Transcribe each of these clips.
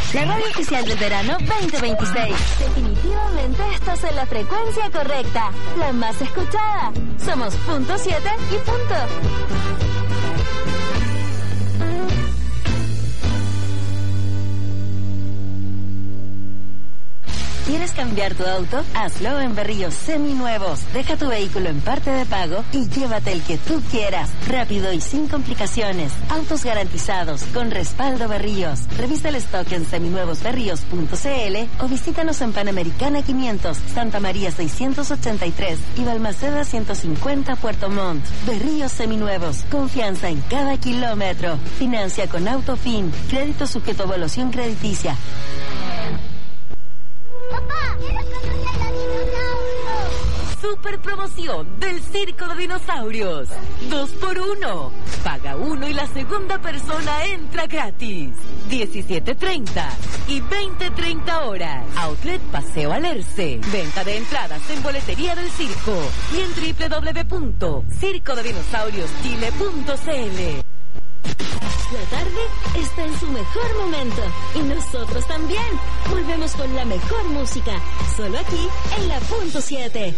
La radio oficial del verano 2026. Definitivamente estás en la frecuencia correcta, la más escuchada. Somos punto 7 y punto. ¿Quieres cambiar tu auto? Hazlo en Berríos Seminuevos. Deja tu vehículo en parte de pago y llévate el que tú quieras. Rápido y sin complicaciones. Autos garantizados con respaldo Berríos. Revisa el stock en seminuevosberríos.cl o visítanos en Panamericana 500, Santa María 683 y Balmaceda 150 Puerto Montt. Berríos Seminuevos. Confianza en cada kilómetro. Financia con Autofin. Crédito sujeto a evaluación crediticia. ¡Papá! ¡Quiero conocer a los dinosaurios! Super promoción del Circo de Dinosaurios. 2x1. Paga uno y la segunda persona entra gratis. 17:30 y 20:30 horas. Outlet Paseo Alerce. Venta de entradas en boletería del circo y en www.circodedinosaurioschile.cl. La tarde está en su mejor momento y nosotros también. Volvemos con la mejor música, solo aquí en la punto 7.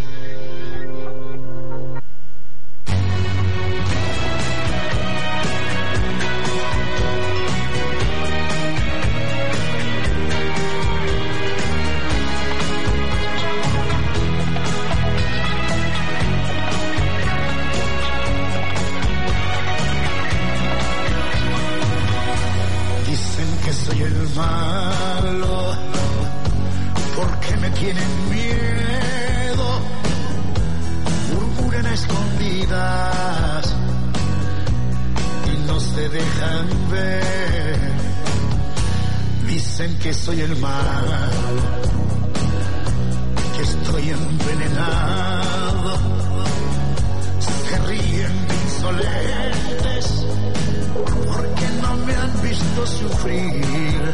Soy el malo, porque me tienen miedo, murmuran a escondidas y no se dejan ver. Dicen que soy el malo, que estoy envenenado, se ríen de insolentes porque no me han visto sufrir.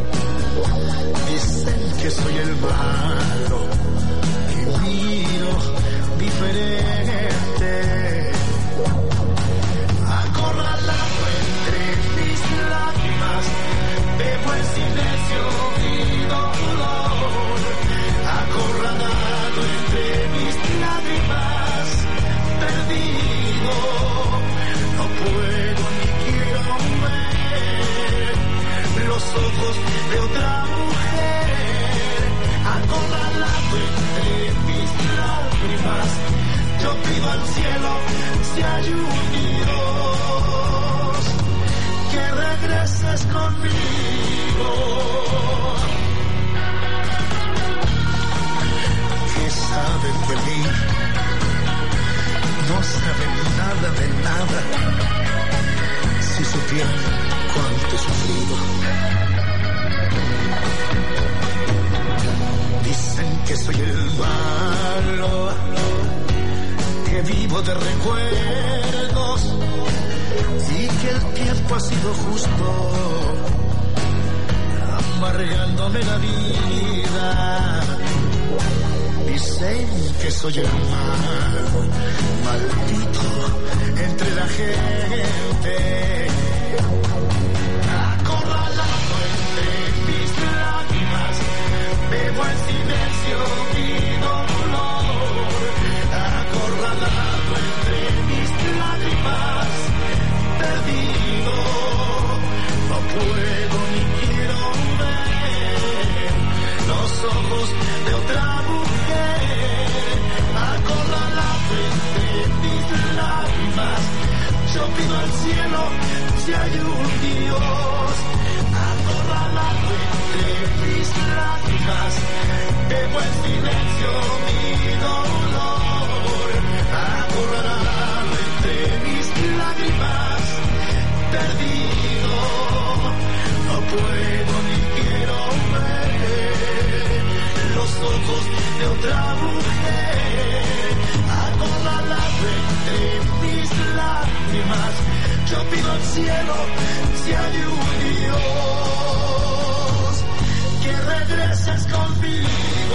Dicen que soy el malo, que miro diferente, acorralado entre mis lágrimas, bebo en silencio mi dolor, acorralado entre mis lágrimas, perdido, no puedo ni quiero ver los ojos de otra mujer, acorralado entre mis lágrimas. Yo pido al cielo si hay un Dios que regreses conmigo. ¿Qué saben de mí? No saben nada de nada. Si supieran cuánto he sufrido. Dicen que soy el malo, que vivo de recuerdos y que el tiempo ha sido justo, amargándome la vida. Dicen que soy el malo, maldito entre la gente, acorralado entre mis lágrimas, bebo en silencio mi dolor, acorralado entre mis lágrimas, perdido, no puedo ni quiero ver los ojos de otra mujer, acorralado entre mis lágrimas. Yo pido al cielo si hay un Dios, acorralado entre mis lágrimas, bebo en silencio mi dolor, acorralado entre mis lágrimas, perdido, no puedo ni quiero ver los ojos de otra mujer, acorralado entre mis lágrimas. Yo pido al cielo si hay un Dios que regreses conmigo.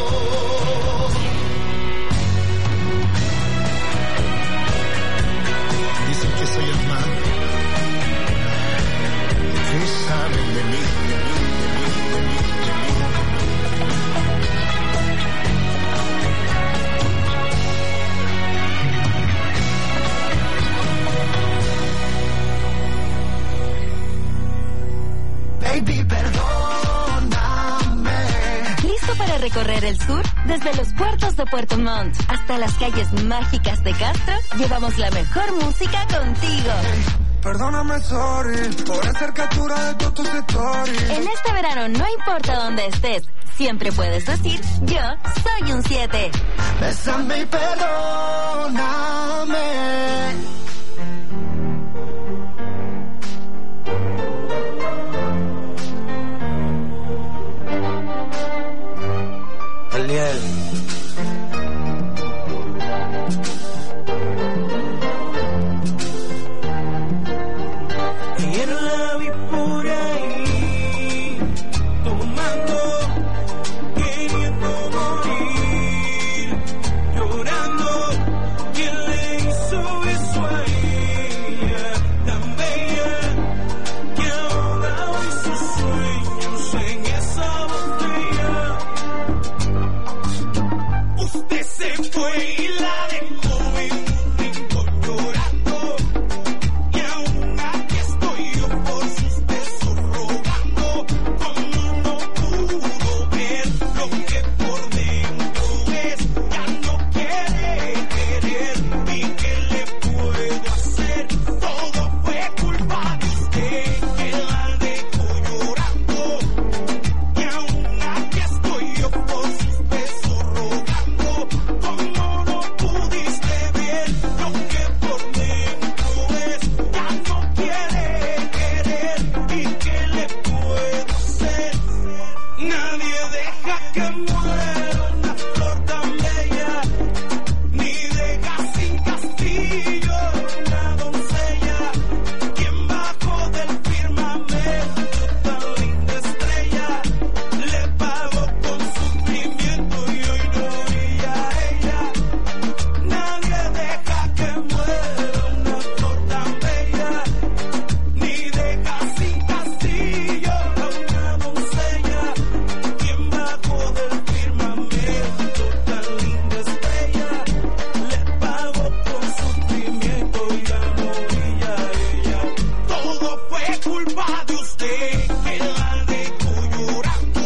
Dicen que soy el malo, que saben de mí. para recorrer el sur? Desde los puertos de Puerto Montt hasta las calles mágicas de Castro, llevamos la mejor música contigo. Perdóname, sorry, por hacer captura de todos tus stories. En este verano no importa dónde estés, siempre puedes decir, yo soy un 7. Bésame y perdóname. Aliel. Ayer la vi por ahí, tomando, queriendo morir, llorando. ¿Quién le hizo eso a ella, tan bella, que ahoga hoy sus sueños en esa botella? Usted se fue y la dejó en un rincón llorando, y aún aquí estoy yo por sus besos rogando. Como no pudo ver lo que por dentro es, ya no quiere querer. ¿Y qué le puedo hacer? Todo fue culpa de usted, que la dejó llorando, y aún aquí estoy yo por sus besos rogando. Como no pudiste ver lo que por dentro es, ya no quiere querer. ¿Y qué le puedo hacer? Nadie deja que muera una flor tan bella, ni deja sin castillo una doncella. Quien bajo del firmamento tan linda estrella, le pagó con sufrimiento y hoy no brilla ella. Nadie deja que muera una flor tan bella, ni deja sin castillo a una doncella. Quien bajo del firmamento tan linda estrella, le pagó con sufrimiento y ya no brilla ella. Todo fue culpa de usted, que la dejó llorando,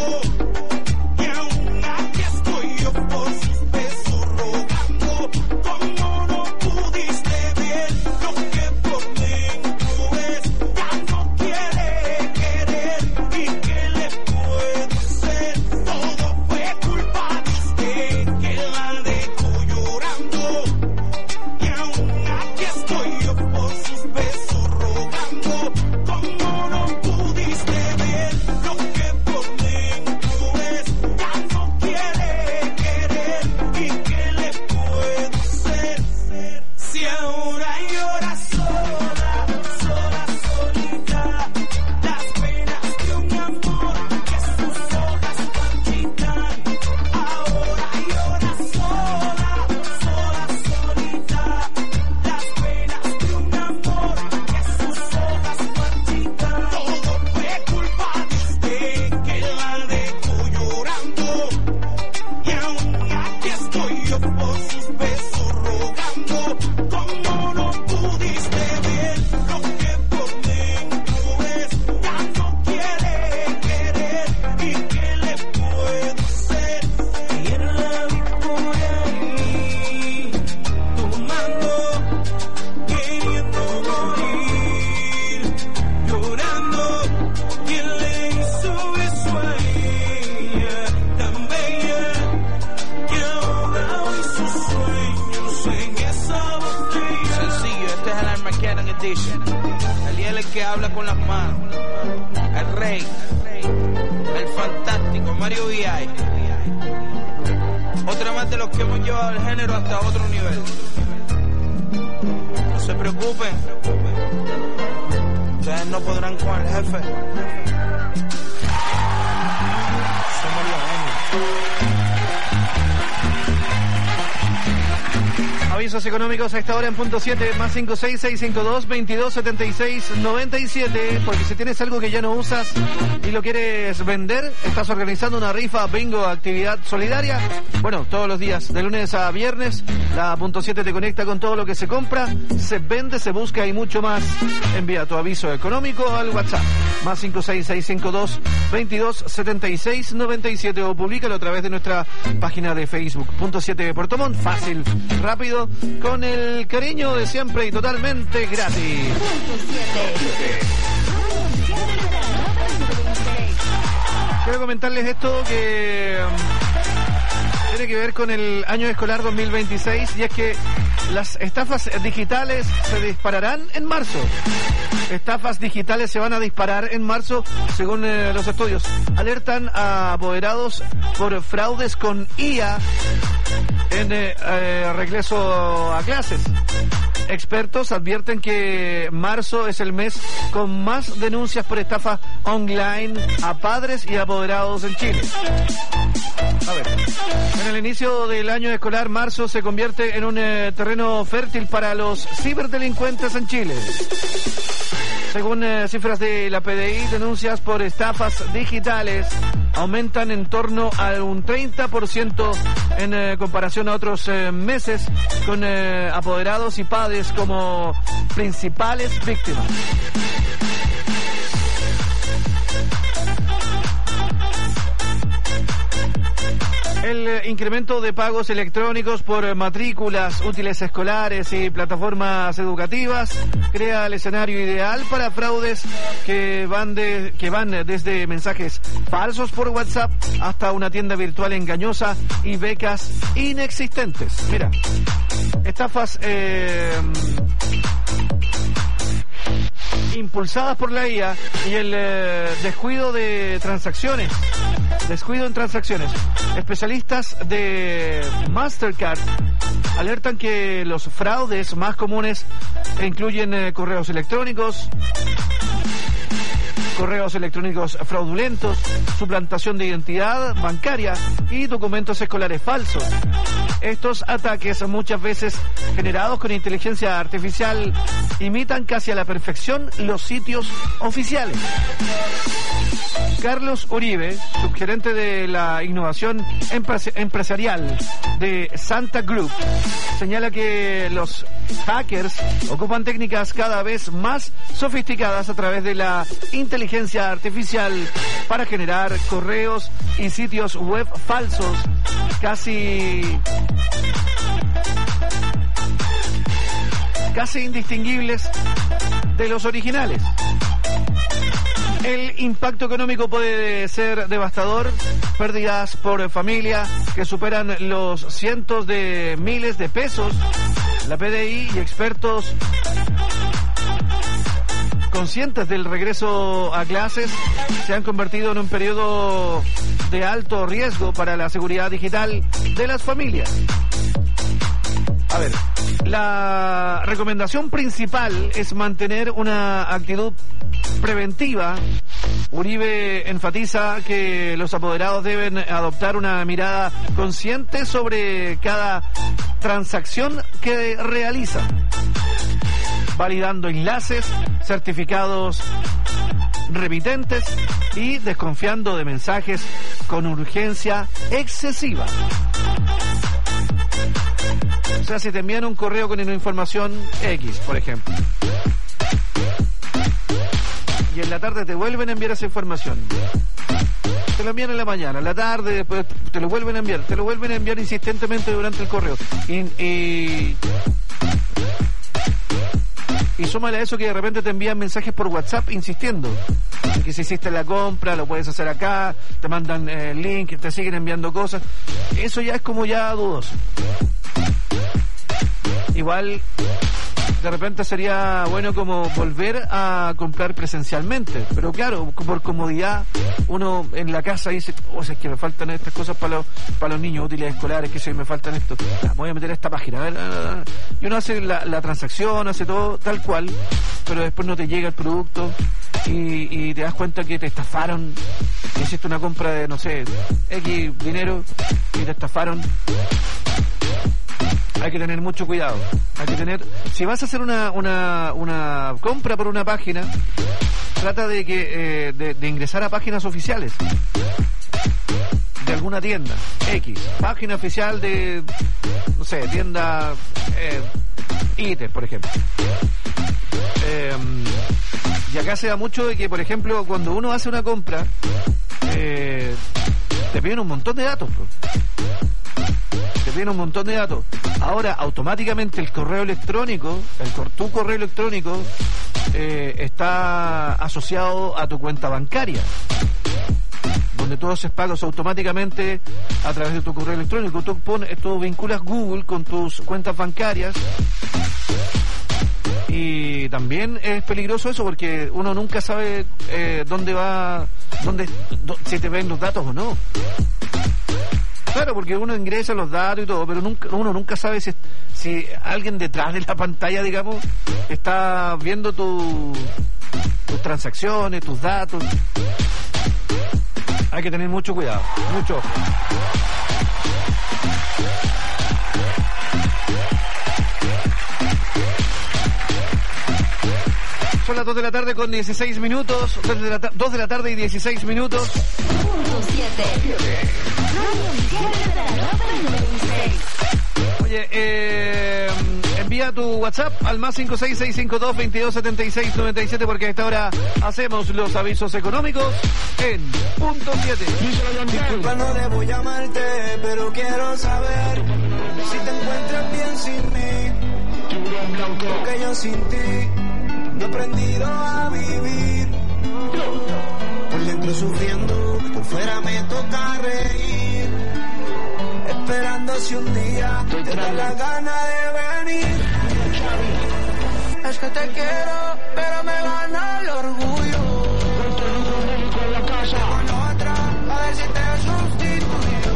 y aún aquí estoy yo por sus besos rogando. Como no pudiste ver lo que por dentro es, ya no quiere querer. ¿Y qué le puedo hacer? Todo fue culpa de usted, que la dejó llorando, y aún aquí estoy yo por sus besos rogando. Como no pudiste ver lo que por dentro es, ya no quiere querer. ¿Y qué le puedo hacer? Si ahora llora sola, sola, solita, las penas de un amor que sus hojas marchitan. Ahora llora sola, sola, solita, las penas de un amor que sus hojas marchitan. Todo fue culpa de usted, que la dejó llorando, y aún aquí estoy yo por sus besos rogando. Como no pudiste ver lo que por dentro es, ya no quiere querer. ¿Y qué le puedo hacer? Ayer la vi por ahí, tomando, queriendo morir, llorando. ¿Quién le hizo eso a ella, tan bella, que ahoga hoy sus sueños en esa botella? Sencillo, este es el Armageddon Edition. Aliel el que habla con las manos. El rey. El fantástico Mario V.I. Otra más de los que hemos llevado el género hasta otro nivel. No se preocupen. Ustedes no podrán con el jefe. Somos los genios. avisos económicos a esta hora en punto 7, más 56652-2276-97, porque si tienes algo que ya no usas y lo quieres vender, estás organizando una rifa, bingo, actividad solidaria. Bueno, todos los días, de lunes a viernes, la punto 7 te conecta con todo lo que se compra, se vende, se busca y mucho más. Envía tu aviso económico al WhatsApp, más 56652-2276-97, o públicalo a través de nuestra página de Facebook, punto 7 de Puerto Montt. Fácil, rápido, con el cariño de siempre y totalmente gratis. Quiero comentarles esto que tiene que ver con el año escolar 2026, y es que las estafas digitales se dispararán en marzo. Estafas digitales se van a disparar en marzo, según los estudios. Alertan a apoderados por fraudes con IA en regreso a clases. Expertos advierten que marzo es el mes con más denuncias por estafa online a padres y apoderados en Chile. A ver, en el inicio del año escolar, marzo se convierte en un terreno fértil para los ciberdelincuentes en Chile. Según cifras de la PDI, denuncias por estafas digitales aumentan en torno a un 30% en comparación a otros meses, con apoderados y padres como principales víctimas. El incremento de pagos electrónicos por matrículas, útiles escolares y plataformas educativas crea el escenario ideal para fraudes que van desde mensajes falsos por WhatsApp hasta una tienda virtual engañosa y becas inexistentes. Mira, estafas impulsadas por la IA y el descuido en transacciones. Especialistas de Mastercard alertan que los fraudes más comunes incluyen correos electrónicos fraudulentos, suplantación de identidad bancaria y documentos escolares falsos. Estos ataques, muchas veces generados con inteligencia artificial, imitan casi a la perfección los sitios oficiales. Carlos Uribe, subgerente de la innovación empresarial de Santa Group, señala que los hackers ocupan técnicas cada vez más sofisticadas a través de la inteligencia artificial para generar correos y sitios web falsos, casi indistinguibles de los originales. El impacto económico puede ser devastador, pérdidas por familia que superan los cientos de miles de pesos. La PDI y expertos conscientes del regreso a clases se han convertido en un periodo de alto riesgo para la seguridad digital de las familias. A ver, la recomendación principal es mantener una actitud preventiva. Uribe enfatiza que los apoderados deben adoptar una mirada consciente sobre cada transacción que realizan, validando enlaces, certificados remitentes y desconfiando de mensajes con urgencia excesiva. O sea, si te envían un correo con una información X, por ejemplo, y en la tarde te vuelven a enviar esa información, te lo envían en la mañana, en la tarde, después te lo vuelven a enviar insistentemente durante el correo, y súmale a eso que de repente te envían mensajes por WhatsApp insistiendo que si hiciste la compra lo puedes hacer acá, te mandan link, te siguen enviando cosas. Eso ya es como ya dudoso. Igual de repente sería bueno como volver a comprar presencialmente, pero claro, por comodidad uno en la casa dice, o sea, es que me faltan estas cosas para los niños, útiles escolares, que si me faltan esto, voy a meter esta página, a ver, y uno hace la transacción, hace todo tal cual, pero después no te llega el producto y te das cuenta que te estafaron, hiciste una compra de, no sé, X dinero y te estafaron. hay que tener mucho cuidado. Si vas a hacer una compra por una página, trata de que de ingresar a páginas oficiales de alguna tienda X, página oficial de, no sé, tienda ITER, por ejemplo. Y acá se da mucho de que, por ejemplo, cuando uno hace una compra, te piden un montón de datos, bro. Te piden un montón de datos. Ahora, automáticamente el correo electrónico, tu correo electrónico, está asociado a tu cuenta bancaria, donde tú haces pagos automáticamente a través de tu correo electrónico. Tú vinculas Google con tus cuentas bancarias. Y también es peligroso eso, porque uno nunca sabe si te ven los datos o no. Claro, porque uno ingresa los datos y todo, pero uno nunca sabe si alguien detrás de la pantalla, digamos, está viendo tus transacciones, tus datos. Hay que tener mucho cuidado, mucho. Son las 2 de la tarde con 16 minutos. 2 de la tarde y 16 minutos. Punto 7. Oye, envía tu WhatsApp al más 56652227697, porque a esta hora hacemos los avisos económicos en punto 7. Disculpa, no debo llamarte, pero quiero saber si te encuentras bien sin mí. Porque yo sin ti no he aprendido a vivir. Por dentro sufriendo, por fuera me toca reír. Esperando si un día te da la gana de venir. Es que te quiero, pero me gana el orgullo. Con otra, a ver si te sustituyo.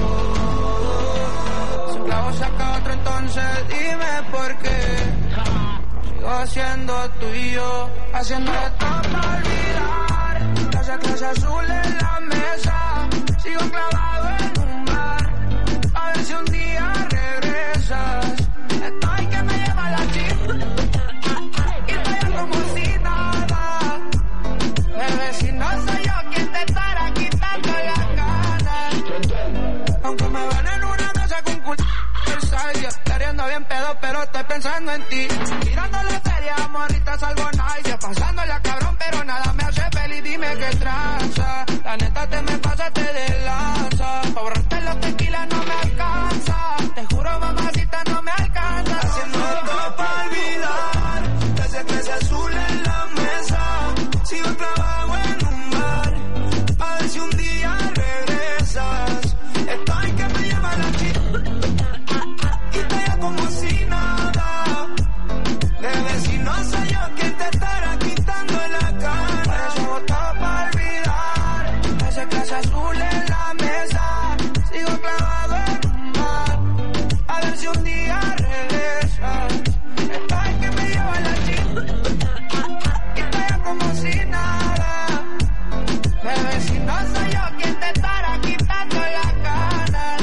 Si un clavo saca otro, entonces dime por qué. Sigo siendo tuyo, haciendo esto para olvidar. Esa clase azul en la mesa, sigo clavado en un bar. A ver si un día regresas. Estoy que me lleva la chica y estoy como si nada. Bebé, si no soy yo quien te estará quitando las ganas. Aunque me van en una casa con culo, estaría bien pedo, pero estoy pensando en ti. Tirando la feria, morrita, salvo nice. Pasándola cabrón, pero nada me hace feliz. Dime qué tranza. La neta te me pasaste de lanza. Pa' borrarte los tequilas no me alcanza. Te juro, mamacita, no me alcanza. Haciendo todo pa' olvidar. Esa clase azul en la mesa. Sigo clavado en un bar. A ver si un día regresas. Estoy que me lleva la chica y estoy como si nada. Bebé, si no soy yo quien te estará quitando la cara. Por eso votado pa' olvidar. Esa clase azul en la mesa. Sigo clavado en un bar. A ver si un día regresas. Estoy que me lleva la chica y estoy como si nada. Bebé, si no soy yo quien te estará quitando la cara.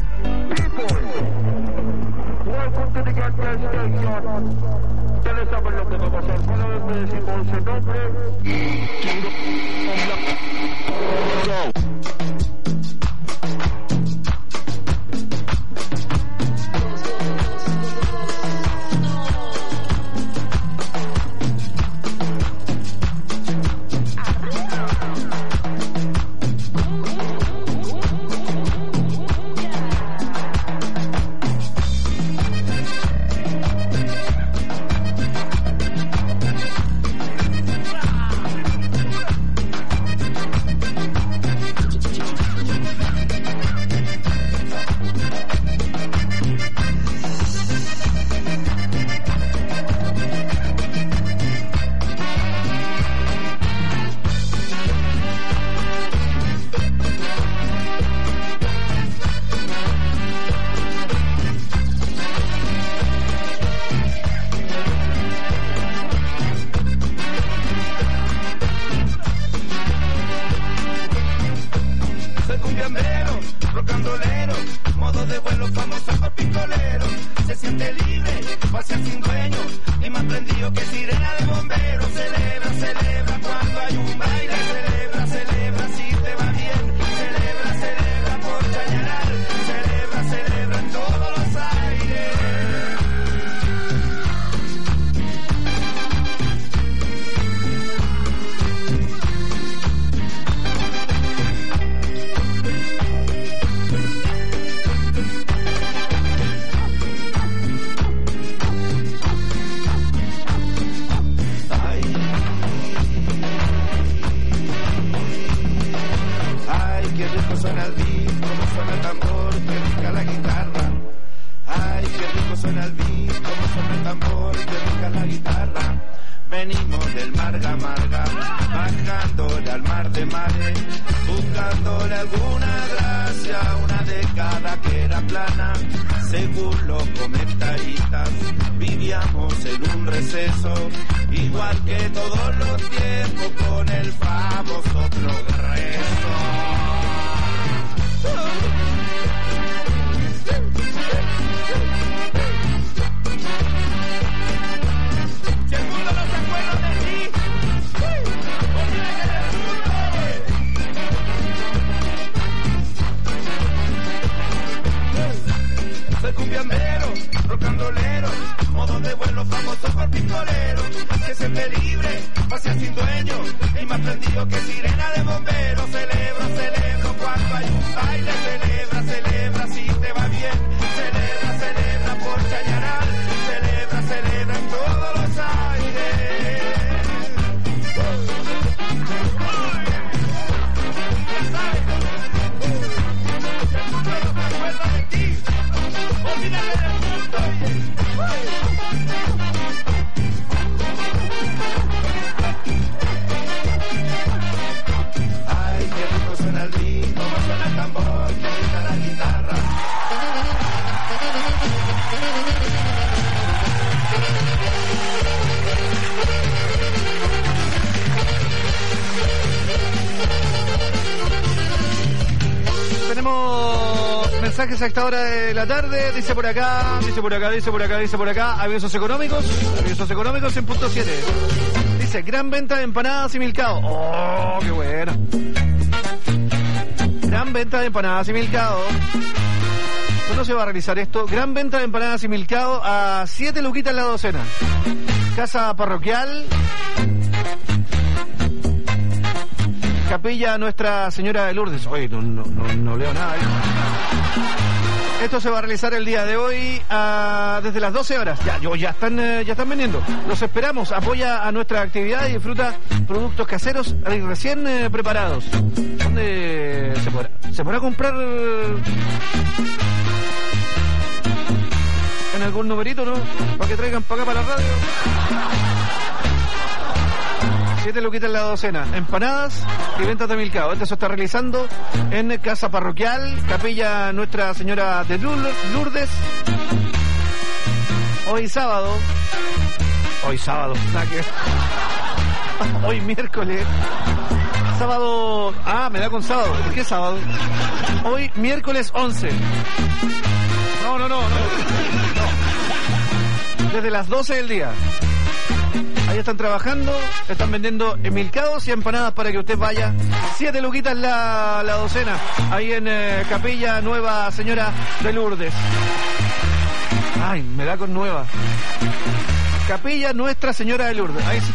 Welcome to the Gas Station. Ustedes saben lo que va a pasar. Solamente decimos el nombre y Rocandolero, modo de vuelo famoso a picolero. Se siente libre. rico suena el beat, cómo suena el tambor, qué rica la guitarra. Ay, qué rico suena el beat, cómo suena el tambor, qué rica la guitarra. Venimos del Marga Marga, bajándole al mar de mares, buscándole alguna gracia, una década que era plana. Según los comentaristas, vivíamos en un receso, igual que todos los tiempos, con el famoso progreso. Soy cumbiambero, rocandolero, modo de vuelo famoso por pistolero, que siempre libre, pase sin dueño, y más prendido que sirena de bombero. Celebro cuando hay un baile, celebra si te va bien, celebra por Chañaral, celebra en todos los aires. Ay, qué rico suena el beat, cómo suena el tambor, qué rica la guitarra. Tenemos mensajes a esta hora de la tarde. Dice por acá, avisos económicos en punto 7. Dice, gran venta de empanadas y milcao. Oh, qué bueno. Gran venta de empanadas y milcao. ¿Cuándo se va a realizar esto? Gran venta de empanadas y milcao a 7 luquitas la docena. Casa parroquial, Capilla Nuestra Señora de Lourdes. Oye, no leo nada. Esto se va a realizar el día de hoy desde las 12 horas. Ya están vendiendo. Los esperamos. Apoya a nuestra actividad y disfruta productos caseros recién preparados. ¿Dónde se podrá comprar? En algún numerito, ¿no? Para que traigan para acá, para la radio. 7 luquitas la docena, empanadas y ventas de milcao. Esto se está realizando en Casa Parroquial, Capilla Nuestra Señora de Lourdes. Hoy sábado, hoy miércoles, sábado, me da con sábado, ¿por qué sábado? Hoy miércoles 11. No. Desde las 12 del día. Ahí están trabajando, están vendiendo milcaos y empanadas para que usted vaya. 7 luquitas la docena, ahí en Capilla Nueva Señora de Lourdes. Ay, me da con nueva. Capilla Nuestra Señora de Lourdes. Ahí sí.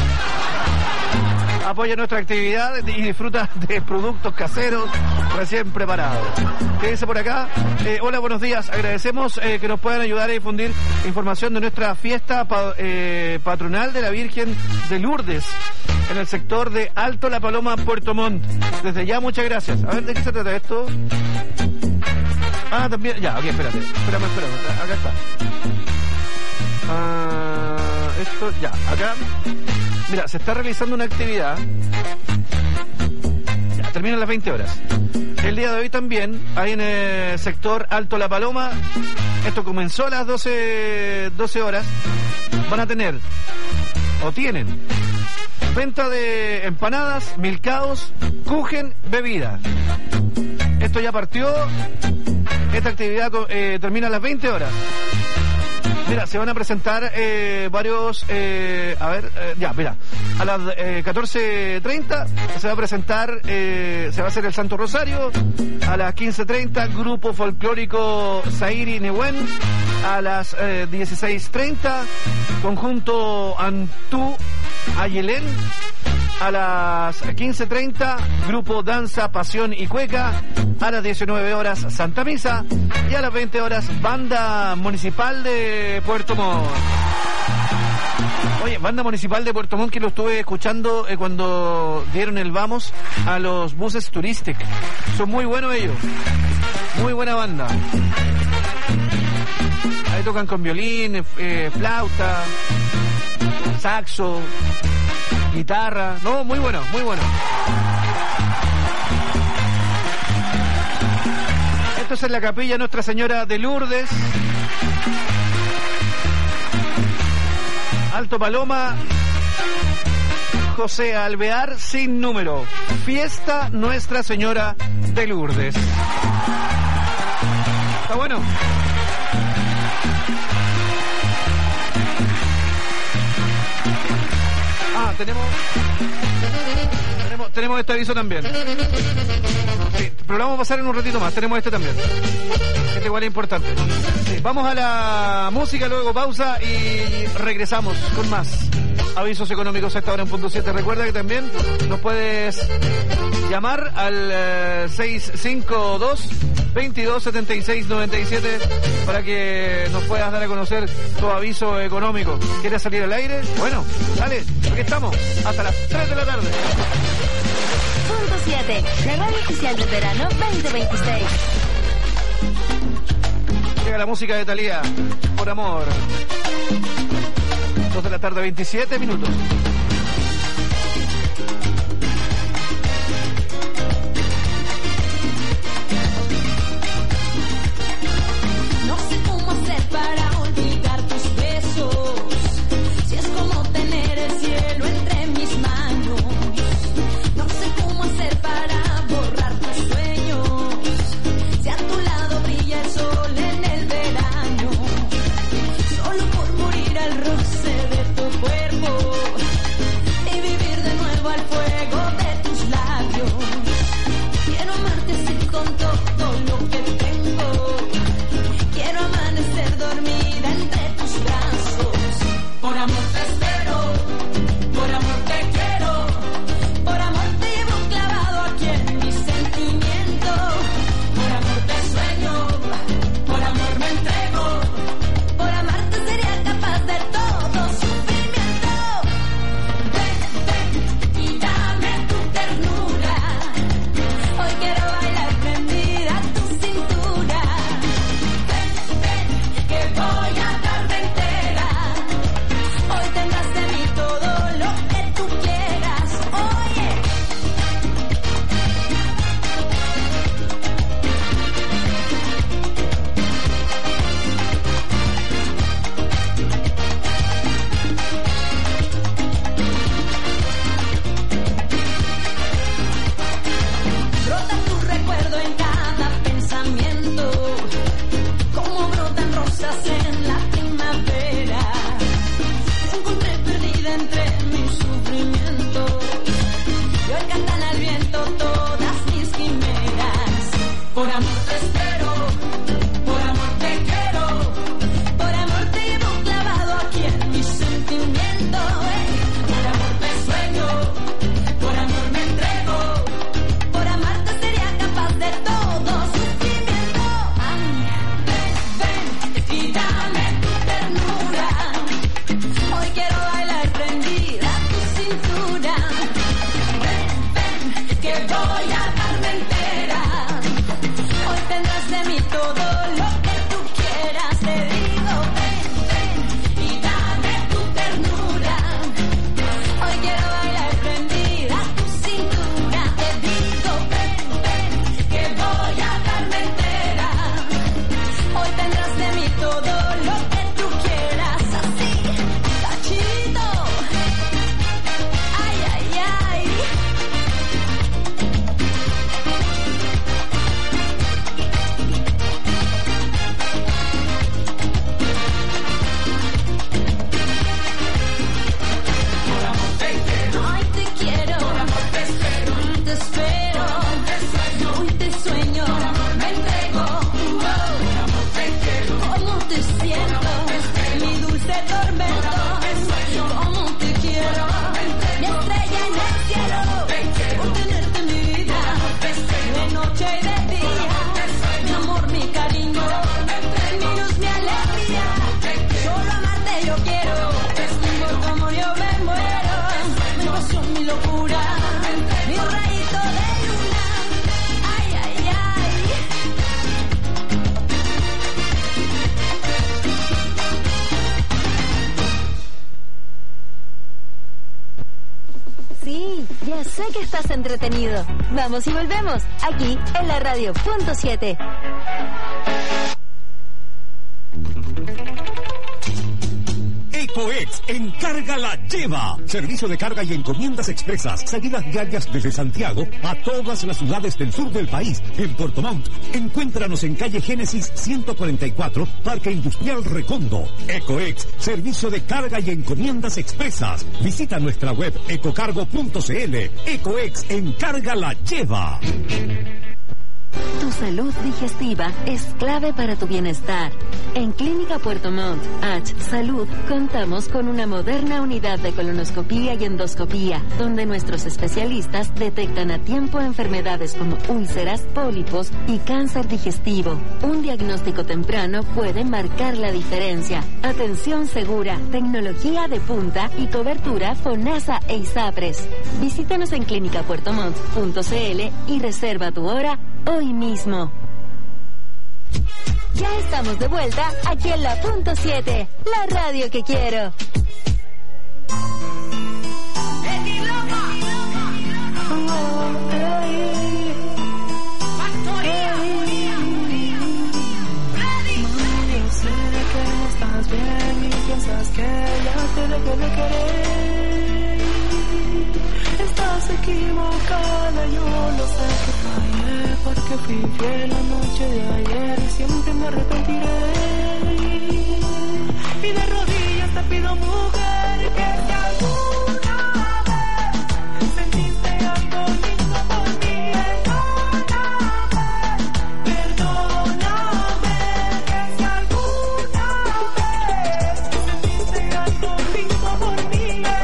Apoya nuestra actividad y disfruta de productos caseros recién preparados. ¿Qué dice por acá? Hola, buenos días. Agradecemos que nos puedan ayudar a difundir información de nuestra fiesta patronal de la Virgen de Lourdes en el sector de Alto La Paloma, Puerto Montt. Desde ya, muchas gracias. A ver, ¿de qué se trata esto? También. Ya, ok, espérame. Acá está. Esto, ya, acá. Mira, se está realizando una actividad. Ya, termina a las 20 horas. El día de hoy también, ahí en el sector Alto La Paloma, esto comenzó a las 12 horas. Van a tener, o tienen, venta de empanadas, milcaos, kuchen, bebida. Esto ya partió. Esta actividad termina a las 20 horas. Mira, se van a presentar varios... mira. A las 14:30 se va a presentar... se va a hacer el Santo Rosario. A las 15:30, Grupo Folclórico Zairi Nehuen. A las 16:30, Conjunto Antú Ayelén. A las 15:30, Grupo Danza, Pasión y Cueca. A las 19 horas, Santa Misa. Y a las 20 horas, Banda Municipal de Puerto Montt. Oye, Banda Municipal de Puerto Montt, que lo estuve escuchando cuando dieron el vamos a los buses turísticos. Son muy buenos ellos. Muy buena banda. Ahí tocan con violín, flauta, saxo, guitarra. No, muy bueno, muy bueno. Esto es en la capilla Nuestra Señora de Lourdes. Alto Paloma, José Alvear, sin número. Fiesta Nuestra Señora de Lourdes. Está bueno. Ah, tenemos este aviso también. Sí, pero lo vamos a pasar en un ratito más. Tenemos este también. Este igual es importante. Sí, vamos a la música, luego pausa y regresamos con más avisos económicos a esta hora en punto 7. Recuerda que también nos puedes llamar al 652-2276-97 para que nos puedas dar a conocer tu aviso económico. ¿Quieres salir al aire? Bueno, dale, aquí estamos hasta las 3 de la tarde. Punto 7, la radio oficial del verano 2026. Llega la música de Thalía, Por Amor. 2 de la tarde, 27 minutos. No sé cómo hacer para olvidar tus besos, si es como tener el cielo entre mis manos. No sé cómo hacer para borrar tus sueños, si a tu lado brilla el sol en el verano. Solo por morir al roce de tu cuerpo y vivir de nuevo al fuego de tus labios. Quiero amarte así con todo lo que tengo. Quiero amanecer dormida entre tus brazos. Por amor te espero, por amor te quiero, por amor te llevo clavado aquí en mi sentimiento. Por amor te sueño, por amor me entrego, por amarte sería capaz de todo sufrimiento. Ven, ven y dame tu ternura. Hoy quiero bailar prendida a tu cintura. Ven, ven, que voy a darme entera. Hoy tendrás de mí todo lo que tú quieras. Oye. Brota tu recuerdo en cada pensamiento, como brotan rosas en la primavera. Te encontré perdida entre mis sufrimientos y hoy cantan al viento todas mis quimeras. Por amor te espero, por amor te quiero, por amor te llevo clavado aquí en mi sentimiento. Por amor te sueño, por amor me entrego, por amarte sería capaz de todo sufrimiento. Ay, ven, ven y dame tu ternura. Hoy quiero bailar prendida a tu cintura. Ven, ven, que voy a darme entera. Hoy estás entretenido. Vamos y volvemos, aquí en la radio punto 7. EcoEx Encarga la Lleva. Servicio de carga y encomiendas expresas. Salidas diarias desde Santiago a todas las ciudades del sur del país. En Puerto Montt, encuéntranos en calle Génesis 144, Parque Industrial Recondo. EcoEx, servicio de carga y encomiendas expresas. Visita nuestra web ecocargo.cl. EcoEx Encarga la Lleva. Tu salud digestiva es clave para tu bienestar. En Clínica Puerto Montt, H Salud, contamos con una moderna unidad de colonoscopía y endoscopía, donde nuestros especialistas detectan a tiempo enfermedades como úlceras, pólipos y cáncer digestivo. Un diagnóstico temprano puede marcar la diferencia. Atención segura, tecnología de punta y cobertura FONASA e ISAPRES. Visítanos en clinicapuertomont.cl y reserva tu hora hoy mismo. Ya estamos de vuelta aquí en la punto 7, la radio que quiero. Sé que no estás bien y piensas que ya te dejé de querer. Estás equivocada, yo lo sé que fallé, porque fui fiel la noche de ayer y siempre me arrepentiré. Y de rodillas te pido, mujer, que si alguna vez sentiste algo lindo por mí, perdóname, que si alguna vez sentiste algo lindo por mí,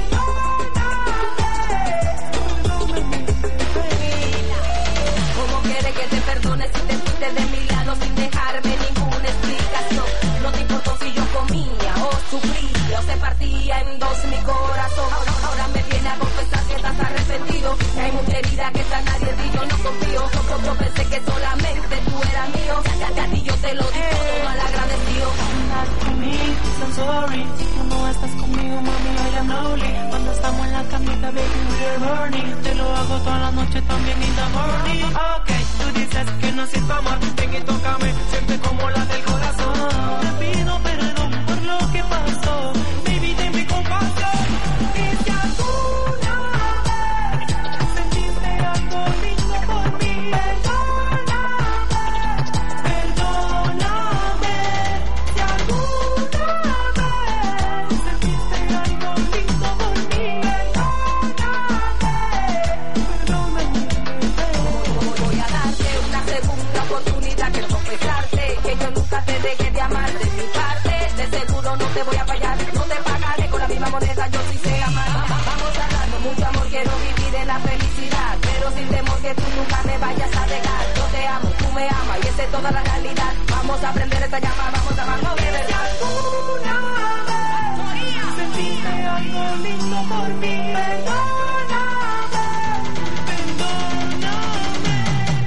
¿cómo quieres que te perdone si te fuiste de mi lado sin dejarme ninguna explicación? No te importó si yo comía o sufría o se partía en dos mi corazón. Ahora me viene a confesar que estás arrepentido, que hay mucha herida que está nadie y yo no confío. Yo pensé que solamente tú eras mío, ya a ti yo te lo digo todo mal agradecido. Not for me, I'm sorry. Si tú no estás conmigo, mami, I am lonely. Cuando estamos en la camita, baby, we're burning. Te lo hago toda la noche también in the morning. Ok, tú dices que no siento amor, ven y tócame, siente como la del corazón. Te pido perdón por lo que pasó, baby, dame compasión. Y si alguna vez sentiste algo lindo por mí, perdóname. Si alguna vez sentiste algo lindo por mí, perdóname. Voy a darte una segunda oportunidad que confesarte que yo nunca te dejé de amar de mi parte. De seguro no te voy a fallar, no te pagaré con la misma moneda, yo sí sé amar. Vamos a darnos mucho amor, quiero vivir en la felicidad, pero sin temor que tú nunca me vayas a dejar. Yo te amo, tú me amas y esa es toda la realidad. Vamos a aprender esta llama, vamos a amarnos de verdad. Alguna vez sentiste algo lindo por mí, perdóname, perdóname.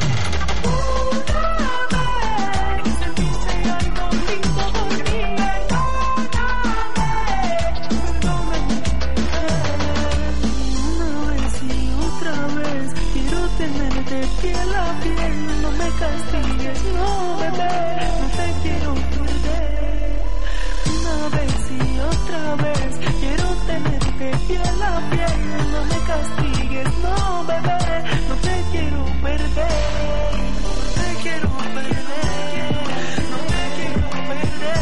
Alguna vez sentiste algo lindo por mí, perdóname, perdóname. Una vez y otra vez quiero tenerte piel a piel, no me castigues, no bebé, no te quiero perder. Una vez y otra vez quiero tenerte piel a piel, no me castigues, no bebé, no te quiero perder, no te quiero perder, no te quiero perder.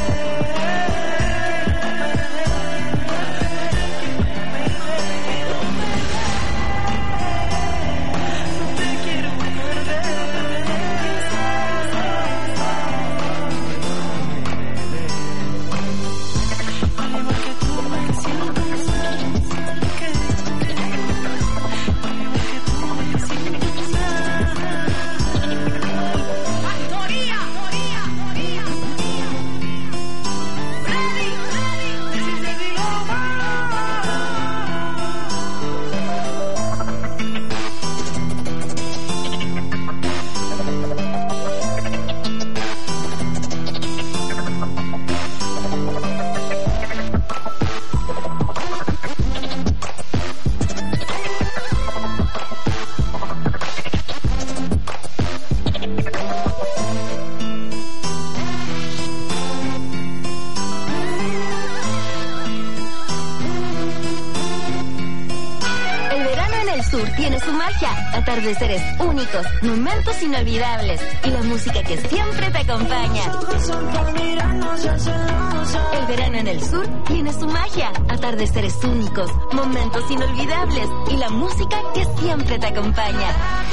Al igual que tú me siento mal, que al igual que tú me siento mal, El verano en el sur tiene su magia, atardeceres únicos, momentos inolvidables y la música que siempre te acompaña. El verano en el sur tiene su magia, atardeceres únicos, momentos inolvidables y la música que siempre te acompaña.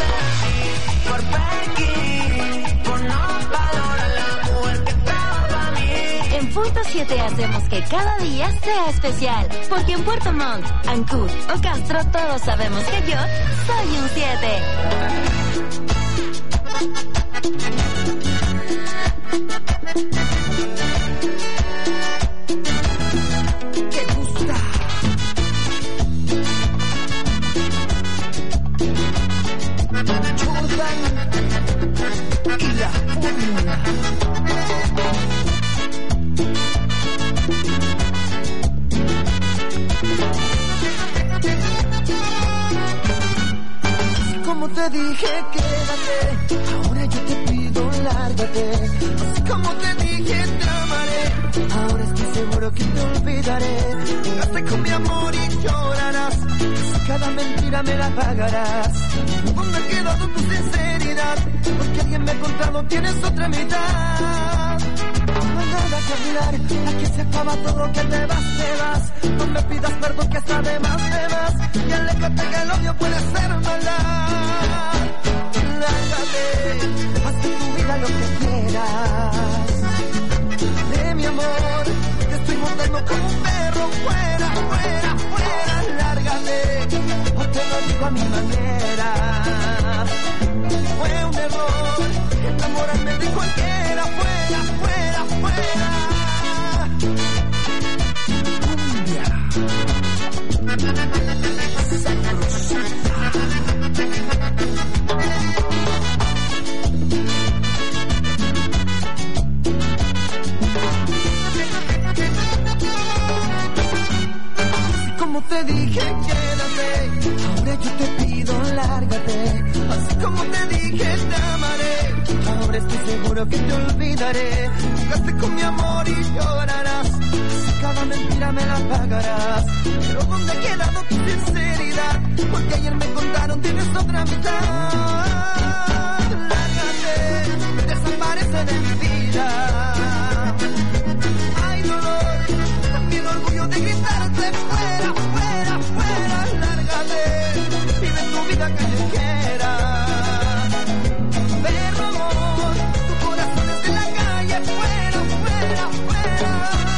En Punto 7 hacemos que cada día sea especial, porque en Puerto Montt, Ancud o Castro todos sabemos que yo soy un 7. ¿Te gusta? Jordan y la fórmula. Como te dije, quédate. Ahora yo te pido, lárgate. Así como te dije, te amaré. Ahora estoy seguro que te olvidaré. Jugaste con mi amor y llorarás. Cada mentira me la pagarás. ¿Dónde ha quedado tu sinceridad? Porque alguien me ha contado, tienes otra mitad. No hay nada que hablar, aquí se acaba todo, que te vas. No me pidas perdón, que está de más, y aléjate que el odio puede ser maldad. Lárgate, haz en tu vida lo que quieras. De mi amor, te estoy montando como un perro. Fuera, fuera, fuera, lárgate, o te lo digo a mi manera. Fue un error enamorarme de cualquiera. Fuera, fuera, fuera. Como te dije, quédate. Ahora yo te pido, lárgate. Así como te dije, te amaré. Ahora estoy seguro que te olvidaré. Jugaste con mi amor y llorarás. Si cada mentira me la pagarás. Pero ¿dónde ha quedado tu sinceridad? Porque ayer me contaron, tienes otra mitad. Lárgate, desaparece de mi vida. Hay dolor, también orgullo de gritarte fuera, fuera, fuera. Lárgate, vive tu vida callejera. Pero amor, tu corazón es de la calle. Fuera, fuera, fuera.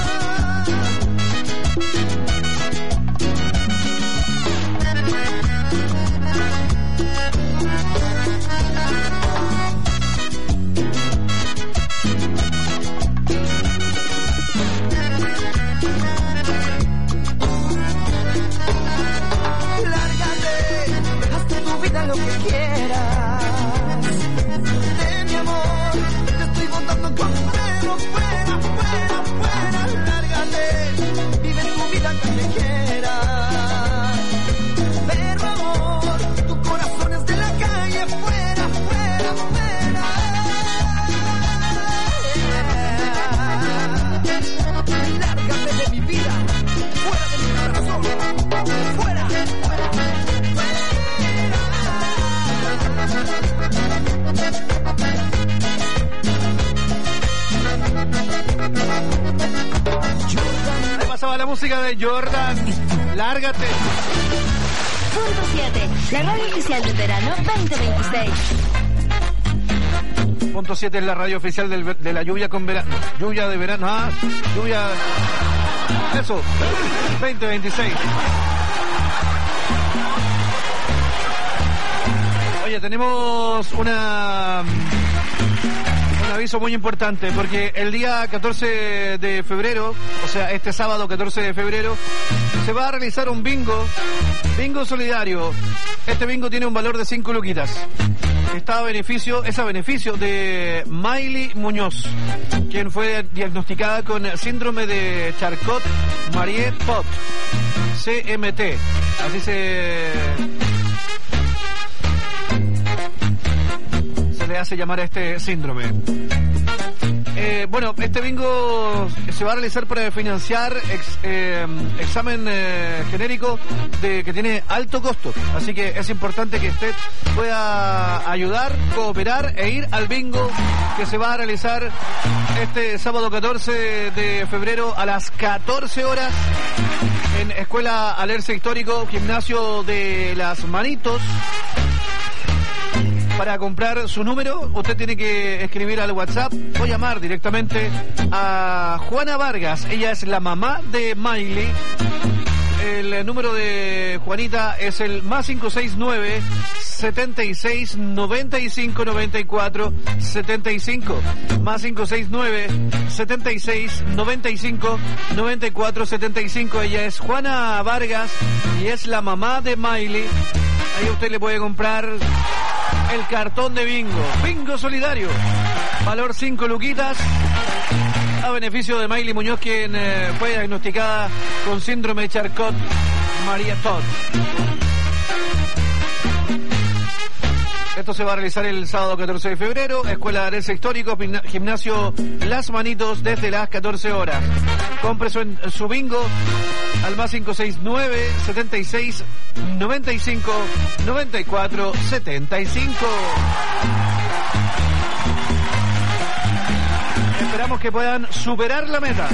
Lo que quieras. De mi amor, te estoy botando con fuego. Fuera, fuera, fuera. Lárgate, vive tu vida callejera. Pero amor, tu corazón es de la calle. Fuera, fuera, fuera. Lárgate de mi vida. Fuera de mi corazón. Fuera, fuera. ¿Qué pasaba la música de Jordan? Lárgate. Punto 7, la radio oficial del verano 2026. Punto 7 es la radio oficial de la lluvia con verano. Lluvia de verano. Ah, lluvia. Eso. 2026. Oye, tenemos un aviso muy importante, porque el día 14 de febrero, o sea, este sábado 14 de febrero, se va a realizar un bingo solidario. Este bingo tiene un valor de 5 luquitas. Es a beneficio de Miley Muñoz, quien fue diagnosticada con síndrome de Charcot-Marie-Tooth, CMT. Así se le le hace llamar a este síndrome. Bueno, este bingo se va a realizar para financiar examen genérico que tiene alto costo. Así que es importante que usted pueda ayudar, cooperar e ir al bingo que se va a realizar este sábado 14 de febrero a las 14 horas en Escuela Alerce Histórico, Gimnasio de Las Manitos. Para comprar su número, usted tiene que escribir al WhatsApp o llamar directamente a Juana Vargas. Ella es la mamá de Miley. El número de Juanita es el más 569 76 95 94 75, más 569 76 95 94 75. Ella es Juana Vargas y es la mamá de Miley. Ahí usted le puede comprar el cartón de bingo solidario, valor 5 luquitas, a beneficio de Miley Muñoz, quien fue diagnosticada con síndrome de Charcot-Marie Tooth. Esto se va a realizar el sábado 14 de febrero, Escuela de Alerce Histórico, Gimnasio Las Manitos, desde las 14 horas. Compre su bingo al más 569 76 95 94 75. Esperamos que puedan superar la meta.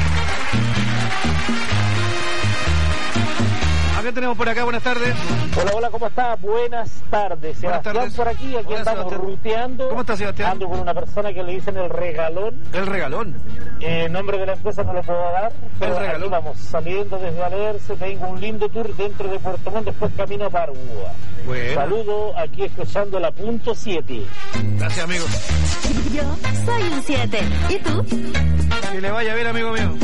¿Qué tenemos por acá? Buenas tardes. Hola, ¿cómo está? Buenas tardes. Sebastián tardes. Por aquí Hola, andamos Sebastián. ruteando. ¿Cómo está, Sebastián? Ando con una persona que le dicen el regalón. El regalón. Nombre de la empresa no lo puedo dar, pero El regalón. aquí vamos, saliendo desde Alerce, tengo un lindo tour dentro de Puerto Montt, después camino a Parúa. Bueno. Saludo aquí escuchando la punto 7. Gracias, amigo. Yo soy un 7. ¿Y tú? Que le vaya bien, amigo mío.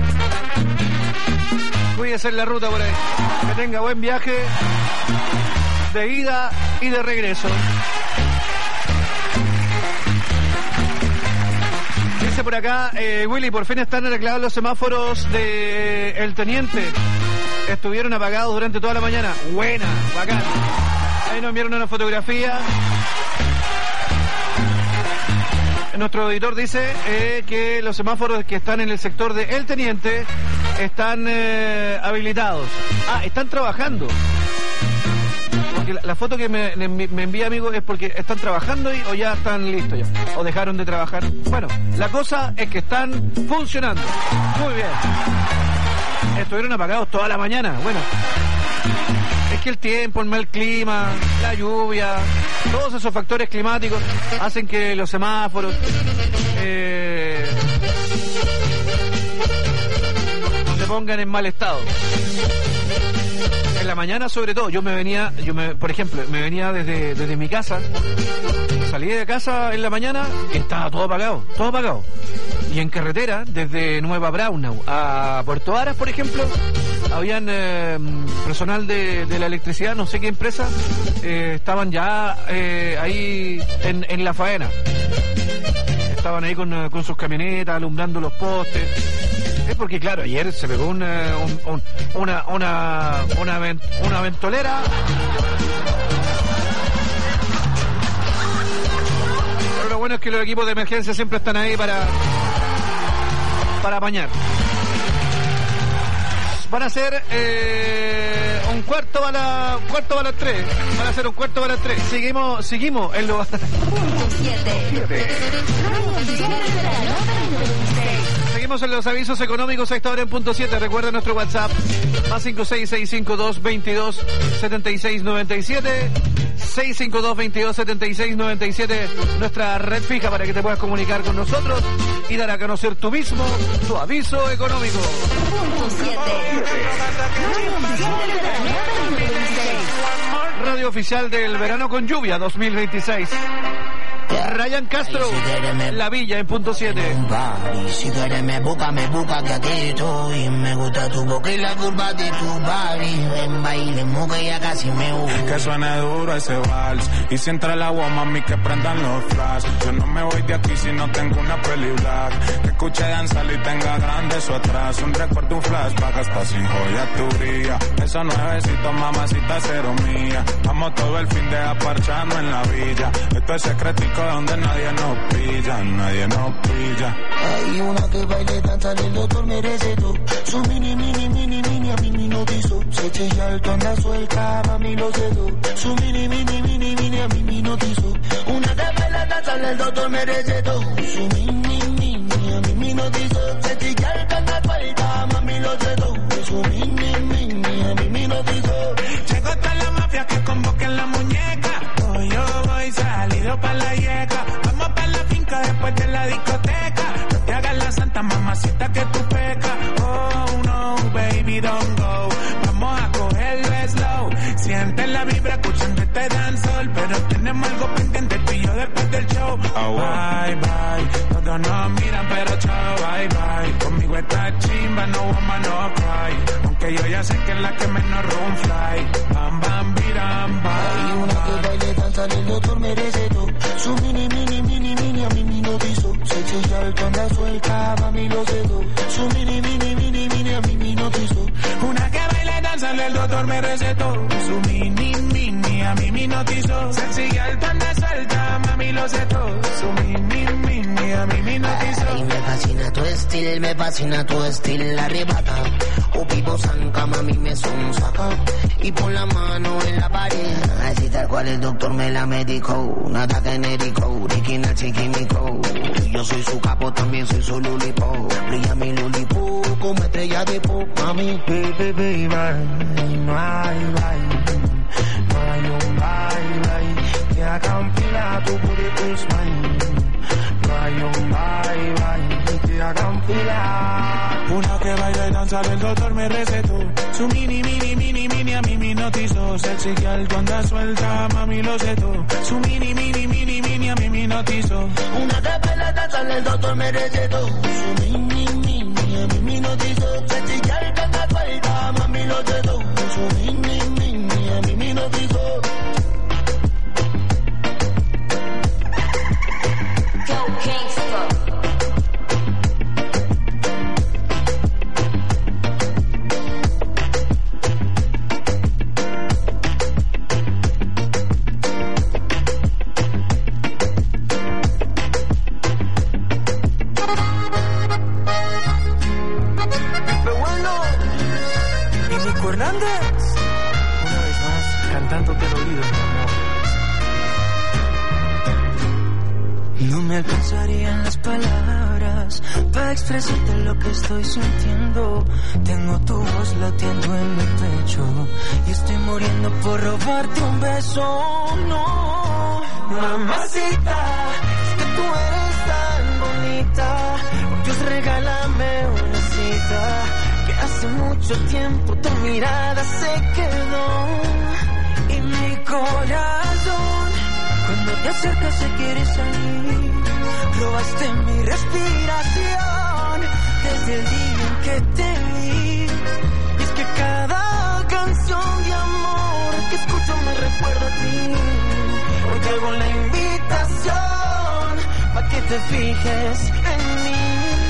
Cuídese en la ruta por ahí. Que tenga buen viaje de ida y de regreso. Dice por acá, Willy, por fin están arreglados los semáforos de El Teniente. Estuvieron apagados durante toda la mañana. Buena, bacán. Ahí nos enviaron una fotografía. Nuestro editor dice que los semáforos que están en el sector de El Teniente están habilitados. Ah, están trabajando. Porque la foto que me envía, amigo, es porque están trabajando o ya están listos ya. O dejaron de trabajar. Bueno, la cosa es que están funcionando. Muy bien. Estuvieron apagados toda la mañana. Bueno, es que el tiempo, el mal clima, la lluvia, todos esos factores climáticos hacen que los semáforos se pongan en mal estado. En la mañana, sobre todo, por ejemplo, me venía desde mi casa, salí de casa en la mañana y estaba todo apagado. Y en carretera, desde Nueva Braunau a Puerto Aras, por ejemplo, habían personal de la electricidad, no sé qué empresa, estaban ya ahí en la faena. Estaban ahí con sus camionetas alumbrando los postes. Es porque, claro, ayer se pegó una ventolera. Pero lo bueno es que los equipos de emergencia siempre están ahí para apañar. Van a ser un cuarto a las 3. Van a ser un cuarto a las 3. Seguimos en lo... Seguimos en los avisos económicos a esta hora en punto 7. Recuerda nuestro WhatsApp, más 56652227697, 652227697, nuestra red fija para que te puedas comunicar con nosotros y dar a conocer tú mismo tu aviso económico. Punto 7. Radio oficial del verano con lluvia 2026. Ryan Castro, La Villa en punto 7. Si tú eres me busca que aquí estoy. Me gusta tu boca y la curva de tu body. Ven bailemos que ya casi me voy. Que suene duro ese vals. Y si entra el agua, mami, que prendan los flash. Yo no me voy de aquí si no tengo una peli black. Que escuche danzar y tenga grande eso atrás. Un recuerdo, un flashback hasta sin joya tu brilla. Esos nuevecitos, mamacita, cero mía. Vamos todo el fin de aparcharnos en la villa. Esto es secretico donde nadie nos pilla. Nadie nos pilla. Hay una que baile, danza, el doctor me recetó. Su mini, a mí me notizó. Se eche y alto, anda suelta, mami lo cedo. Su mini, a mí me notizó. Una que baila, danza, el doctor me recetó. Su mini, a mí me notizó. Se eche y alto, anda suelta, mami lo cedo. Su mini, a mí me notizó. Llegó hasta la mafia que convoquen la muñeca. Hoy yo voy salido pa' la yeca. Vamos pa' la finca después de la discoteca. No te hagas la santa mamacita que tú pecas. Oh no, baby, don't go. Vamos a cogerlo slow. Siente la vibra escuchando este dancehall. Pero tenemos algo pendiente tú y yo después del show. Oh, bye, bye. Todos nos miran pero chao, bye, bye. Conmigo está chimba, no woman, no cry. Aunque yo ya sé que es la que menos room fly. Bam, bam, biram, bam. Hay una que baile, danza, el doctor me recetó. Su mini, a mí me notizó. Se eche y alto, anda suelta, mami lo cedo. Su mini, a mí me notizó. Una que baile, danza, el doctor me recetó. Su mini, a mí me notizó. Sexy alto, anda suelta, mami lo cedo. Su mini, a mí me notizó. Ay, me fascina tu estilo, arrebata. O vivo zanca, mami me sonsaca. Y pon la mano en la pared. Así tal cual el doctor me la medicó. Nada genérico, original químico. Yo soy su capo, también soy su lulipo. Brilla mi lulipo como estrella de pop, mami. Baby, no hay un bye, que haga un pila tu booty is mine. No hay un bye, que haga un pila. Una que baila y danza, el doctor me recetó. Su mini, a mí me notizó. Sexy que alto anda suelta, mami lo cedo. Su mini, a mí me notizó. Una que baila, danza, el doctor me recetó. Su mini, a mí me notizó. Sexy que alto anda suelta, mami lo cedo. Su mini, a mí me notizó. No me alcanzarían las palabras para expresarte lo que estoy sintiendo. Tengo tu voz latiendo en mi pecho y estoy muriendo por robarte un beso. No, mamacita, es que tú eres tan bonita. Por Dios, regálame una cita, que hace mucho tiempo tu mirada se quedó y mi corazón, cuando te acercas se quiere salir. Robaste mi respiración desde el día en que te vi. Y es que cada canción de amor que escucho me recuerda a ti. Hoy traigo la invitación para que te fijes en mí.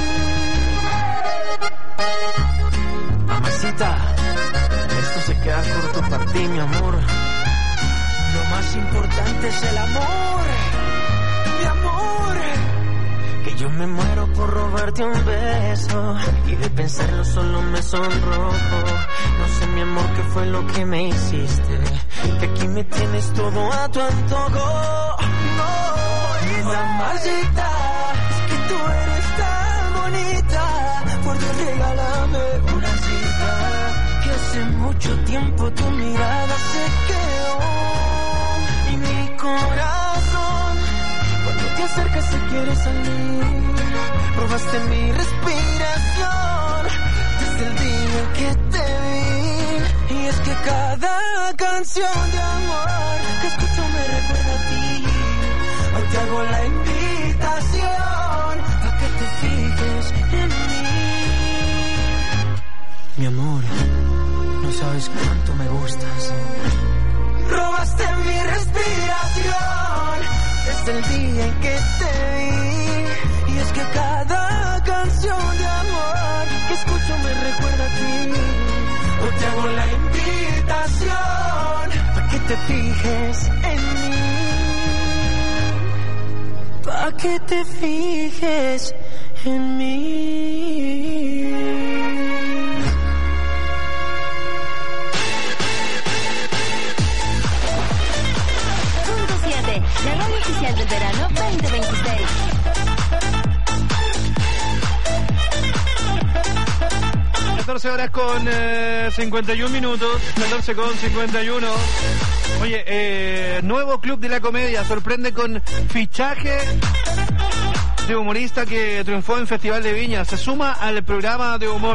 Mamacita, esto se queda corto para ti, mi amor. Lo más importante es el amor, mi amor. Que yo me muero por robarte un beso y de pensarlo solo me sonrojo. No sé, mi amor, qué fue lo que me hiciste, que aquí me tienes todo a tu antojo. No, mamacita, es que tú eres tan bonita. Por Dios, regálame una cita, que hace mucho tiempo tu mirada se quedó y mi corazón, cuando te acercas se quiere salir. Robaste mi respiración desde el día que te vi. Y es que cada canción de amor que escucho me recuerda a ti. Hoy te hago la invitación pa' que te fijes en mí. Mi amor, no sabes cuánto me gustas. Robaste mi respiración desde el día en que te vi. Y es que cada canción de amor que escucho me recuerda a ti. Hoy te hago la invitación pa' que te fijes en mí. Pa' que te fijes en mí. La radio oficial del verano 2026. Horas con 51 minutos, 14 con 51. Oye, nuevo Club de la Comedia sorprende con fichaje de humorista que triunfó en Festival de Viña. Se suma al programa de humor.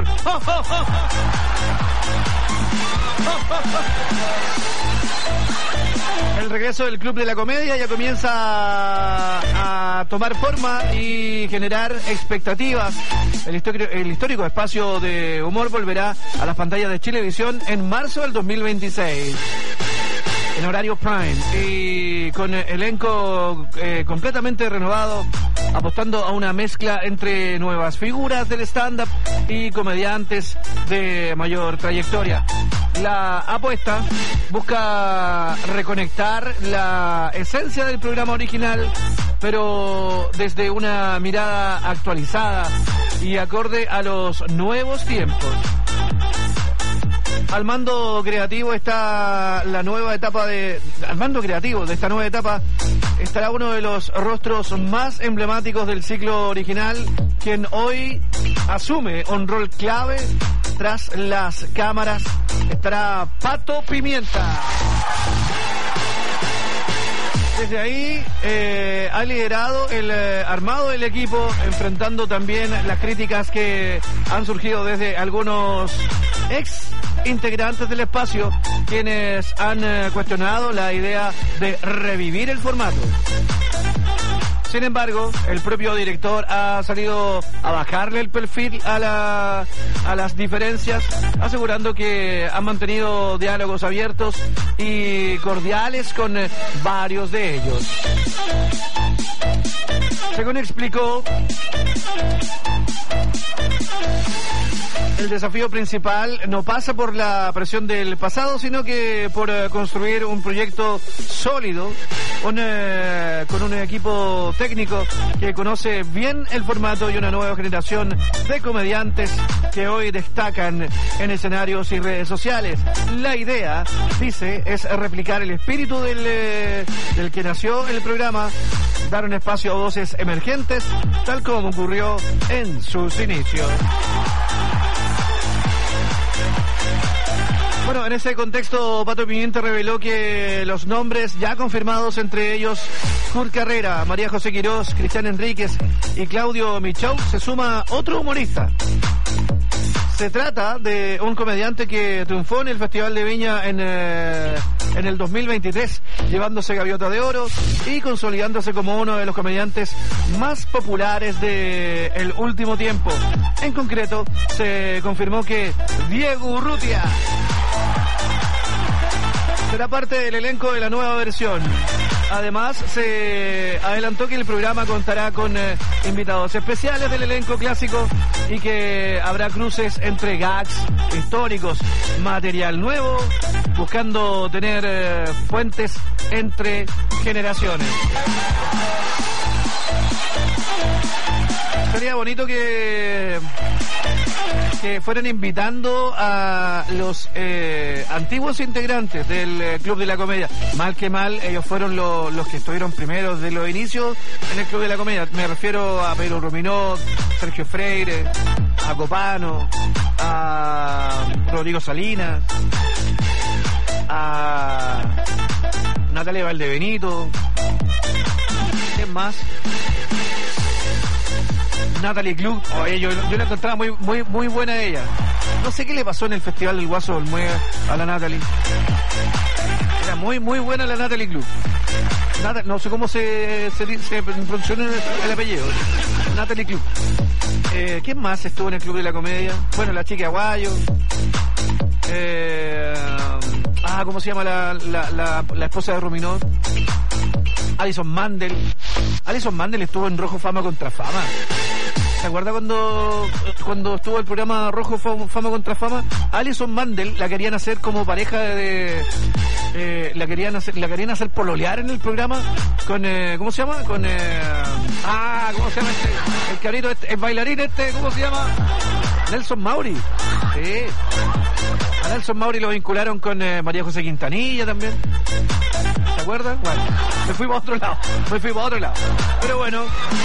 El regreso del Club de la Comedia ya comienza a tomar forma y generar expectativas. El histórico espacio de humor volverá a las pantallas de Chilevisión en marzo del 2026. En horario prime y con elenco completamente renovado, apostando a una mezcla entre nuevas figuras del stand-up y comediantes de mayor trayectoria. La apuesta busca reconectar la esencia del programa original, pero desde una mirada actualizada y acorde a los nuevos tiempos. Al mando creativo está la nueva etapa al mando creativo de esta nueva etapa estará uno de los rostros más emblemáticos del ciclo original, quien hoy asume un rol clave tras las cámaras. Estará Pato Pimienta. Desde ahí ha liderado el armado del equipo, enfrentando también las críticas que han surgido desde algunos ex integrantes del espacio, quienes han cuestionado la idea de revivir el formato. Sin embargo, el propio director ha salido a bajarle el perfil a las diferencias, asegurando que han mantenido diálogos abiertos y cordiales con varios de ellos. Según explicó, el desafío principal no pasa por la presión del pasado, sino que por construir un proyecto sólido con un equipo técnico que conoce bien el formato y una nueva generación de comediantes que hoy destacan en escenarios y redes sociales. La idea, dice, es replicar el espíritu del que nació el programa, dar un espacio a voces emergentes, tal como ocurrió en sus inicios. Bueno, en ese contexto, Pato Pimienta reveló que los nombres ya confirmados, entre ellos Kurt Carrera, María José Quirós, Cristian Enríquez y Claudio Michau, se suma otro humorista. Se trata de un comediante que triunfó en el Festival de Viña en el 2023, llevándose Gaviota de Oro y consolidándose como uno de los comediantes más populares del último tiempo. En concreto, se confirmó que Diego Urrutia será parte del elenco de la nueva versión. Además, se adelantó que el programa contará con invitados especiales del elenco clásico y que habrá cruces entre gags históricos, material nuevo, buscando tener puentes entre generaciones. Sería bonito que fueran invitando a los antiguos integrantes del Club de la Comedia. Mal que mal, ellos fueron los que estuvieron primeros de los inicios en el Club de la Comedia. Me refiero a Pedro Ruminot, Sergio Freire, a Copano, a Rodrigo Salinas, a Natalia Valdebenito. ¿Quién más? Natalie Club. Oye, yo la encontraba muy buena ella. No sé qué le pasó en el Festival del Guaso Olmuega a la Natalie. Era muy buena la Natalie Club. Nada, no sé cómo se pronuncia el apellido. Natalie Club. ¿Quién más estuvo en el Club de la Comedia? Bueno, la chica Aguayo. ¿Cómo se llama la esposa de Ruminot? Alison Mandel. Alison Mandel estuvo en Rojo Fama contra Fama. ¿Se acuerda cuando estuvo el programa Rojo Fama contra Fama? Alison Mandel la querían hacer como pareja la querían hacer pololear en el programa con ¿cómo se llama? ¿Cómo se llama el cabrito el bailarín ¿cómo se llama? Nelson Mauri. Sí. A Nelson Mauri lo vincularon con María José Quintanilla también. ¿Se acuerdan? Bueno, me fui para otro lado. Pero bueno,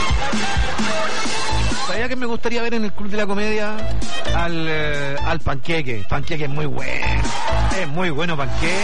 ¿sabía que me gustaría ver en el Club de la Comedia al Panqueque? Panqueque es muy bueno. Es muy bueno Panqueque.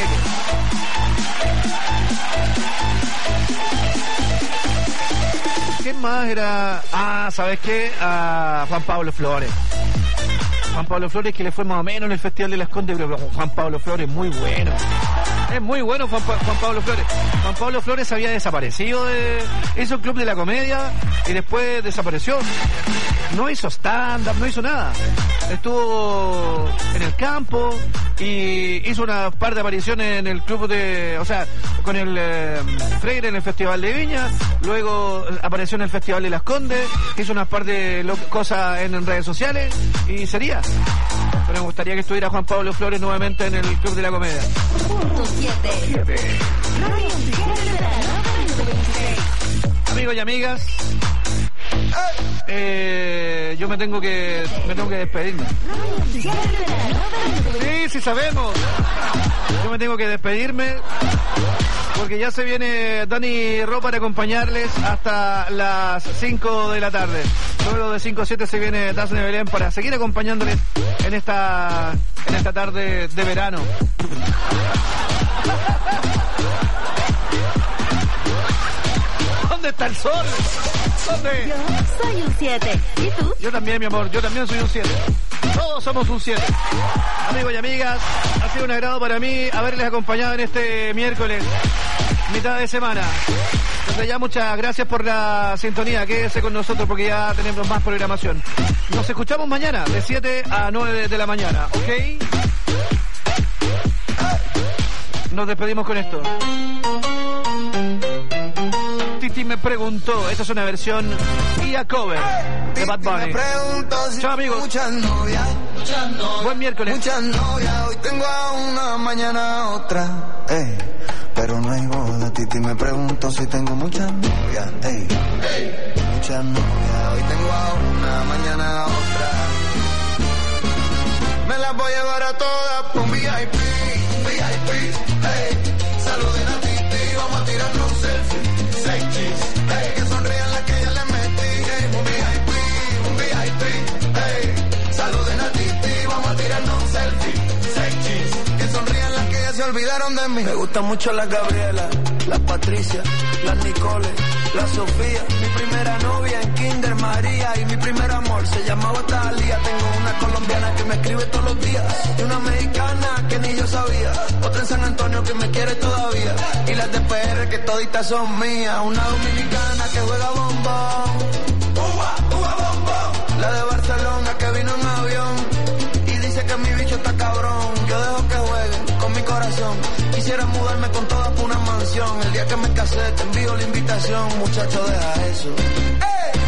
¿Quién más era? ¿Sabes qué? Juan Pablo Flores. Juan Pablo Flores, que le fue más o menos en el Festival de Las Condes, pero Juan Pablo Flores es muy bueno. Es muy bueno Juan Pablo Flores. Juan Pablo Flores había desaparecido hizo el Club de la Comedia y después desapareció. No hizo stand-up, no hizo nada. Estuvo en el campo y hizo una par de apariciones en el club con el Freire en el Festival de Viña. Luego apareció en el Festival de Las Condes, hizo unas par de cosas en redes sociales y sería. Pero me gustaría que estuviera Juan Pablo Flores nuevamente en el Club de la Comedia. Punto 7. Amigos y amigas, yo me tengo que despedirme. Sí, sabemos. Yo me tengo que despedirme porque ya se viene Dani Ro para acompañarles hasta las 5 de la tarde. Luego de 5 a 7 se viene Dafne Belén para seguir acompañándoles en esta tarde de verano. ¿Dónde está el sol? ¿Dónde? Yo soy un 7. ¿Y tú? Yo también, mi amor. Yo también soy un 7. Todos somos un 7. Amigos y amigas, ha sido un agrado para mí haberles acompañado en este miércoles, mitad de semana. Desde ya muchas gracias por la sintonía. Quédese con nosotros porque ya tenemos más programación. Nos escuchamos mañana de 7 a 9 de la mañana, ¿ok? Nos despedimos con esto. Titi me preguntó, esta es una versión y a cover de Bad Bunny. Chao amigos. Muchas novias, buen miércoles. Muchas novias, hoy tengo a una, mañana a otra. Pero no hay boda, Titi me pregunto si tengo muchas novias. Muchas novias, hoy tengo a una, mañana a otra. Me las voy a llevar a todas por un VIP. Saluden a Titi, vamos a tirarnos un selfie. Que sonrían las que ya le metí. Un VIP. Saluden a Titi, vamos a tirarnos un selfie. Que sonrían las que ya se olvidaron de mí. Me gustan mucho las Gabriela, las Patricia, las Nicole, la Sofía. Mi primera novia en Kinder María y mi primer amor se llamaba Talía. Tengo una colombiana que me escribe todos los días y una mexicana que ni yo sabía. Otra en San Antonio que me quiere todavía y las de PR que toditas son mías. Una dominicana que juega bombón, uva bombón. La de Barcelona que vino en avión y dice que mi bicho está cabrón. Yo dejo que jueguen con mi corazón. Quisiera mudarme con todas por una mansión. El día que me casé te envío la invitación. Muchacho, deja eso.